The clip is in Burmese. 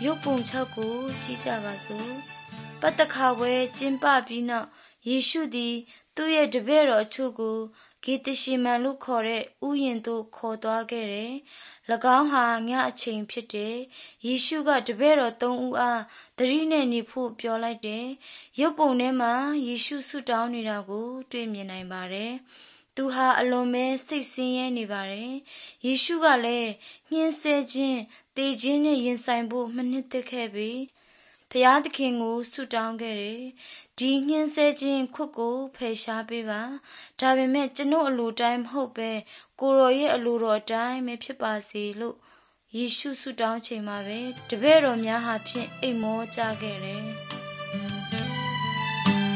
ရုပ်ပုံ6ကိုကြည့်ကြပါစို့ပတ္တခါဝဲကျင်းပပြီးနောက်ယေရှုသည်သူ့ရဲ့တပည့်တော်အချို့ကိုဂေသရှိမန်လို့ခေါ်တဲ့ဥယျာဉ်သို့ခေါ်သွားခဲ့တယ်။၎င်းဟာညအချိန်ဖြစ်တယ်။ယေရှုကတပည့်တော်3ဦးအားသတိနဲ့နေဖို့ပြောလိုက်တယ်။ရုပ်ပုံထဲမှာယေရှုဆုတောင်းနေတာကိုတွေ့မြင်နိုင်ပါတယ်။သူဟာအလွန်ပဲစိတ်ဆင်းရဲနေပါတယ်။ယေရှုကလည်းညှင်းဆဲခြင်းသေခြင်းနဲ့ရင်ဆိုင်ဖို့မနှစ်သက်ခဲ့ပြီ။ဖျားသခင်ကိုဆုတောင်းခဲ့တယ်။ဒီညှင်းဆဲခြင်းခွတ်ကိုဖယ်ရှားပေးပါ။ဒါပေမဲ့ကျွန်ုပ်အလိုတိုင်းမဟုတ်ပဲကိုယ်တော်ရဲ့အလိုတော်တိုင်းပဲဖြစ်ပါစေလို့ယေရှုဆုတောင်းချိန်မှာပဲတပည့်တော်များဟာဖြင့်အိမ်မောကြခဲ့တယ်။